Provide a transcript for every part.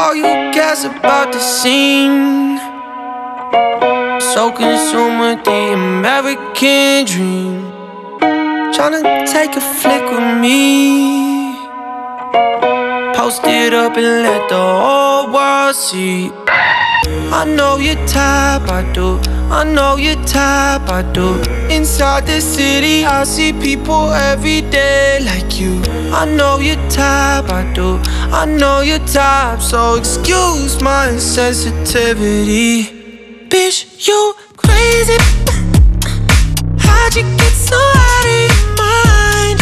All you care's about the scene, so consumed with the American dream. Tryna take a flick with me, post it up and let the whole world see. I know your type, I do. I know your type, I do. Inside the city, I see people every day like you. I know your type, I do. I know your type, so excuse my insensitivity. Bitch, you crazy. How'd you get so out of your mind?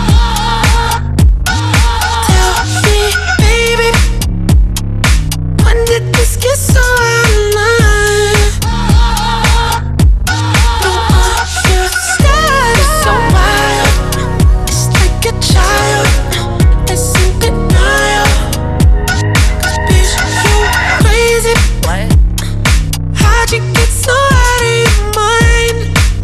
Tell me, baby, when did this get so out of line? Don't want your style, it's so wild. It's like a child, it's in denial. 'Cause bitch, you crazy. What? How'd you get so out of your mind?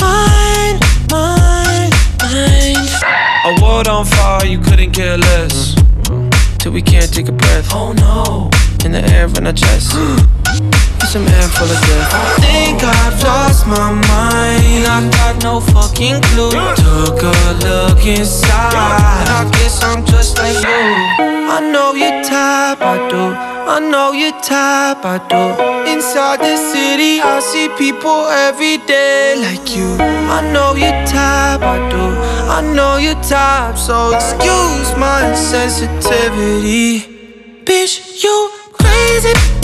Mind. A world on fire, you couldn't care less. Till we can't take a breath. Oh no. In the air from the chest. Get some air full of death. I think I've lost my mind. I got no fucking clue. Took a look inside, I guess I'm just like you. I know your type, I do. I know your type, I do. Inside the city, I see people every day like you. I know your type, I do. I know your type, so excuse my insensitivity. Bitch, you crazy.